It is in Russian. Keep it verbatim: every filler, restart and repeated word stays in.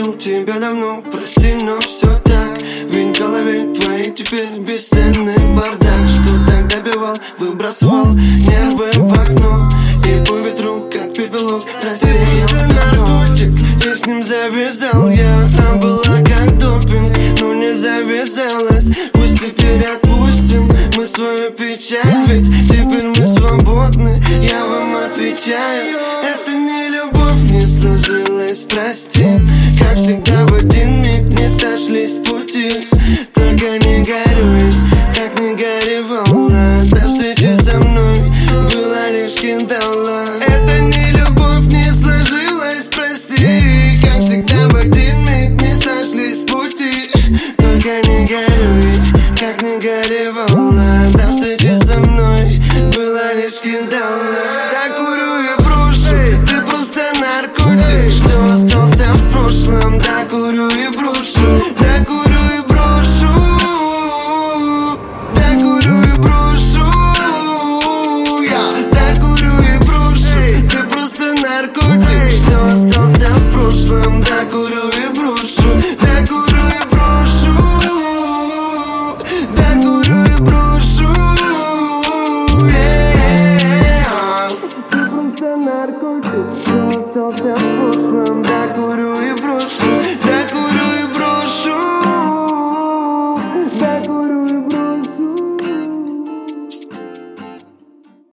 любил тебя давно, прости, но все так. Ведь в голове твоей теперь бесценный бардак. Что тогда бивал, выбрасывал нервы в окно, и по ветру, как пепелок, рассеялся наркотик. И с ним завязал я, а была как допинг, но не завязалась. Пусть теперь отпустим мы свою печаль, ведь теперь мы свободны, я вам отвечаю. Это не любовь, не сложилось, прости. Как всегда в один миг не сошлись с пути. Только не горюй, как не горевала. До встречи со мной была лишь кидала. Это не любовь, не сложилось, прости. Как всегда в один миг не сошлись с пути. Только не горюй, как не горевала. До встречи со мной была лишь кидала. Так курю и брошу, ты просто наркотик, что остался в прошлом. Да курю и брошу, да курю и брошу, да курю и брошу, я да курю и брошу. Ты просто наркотик, что остался в прошлом. Да курю и брошу, да курю и брошу, да курю и брошу, yeah. Ты просто наркотик, что остался в прошлом.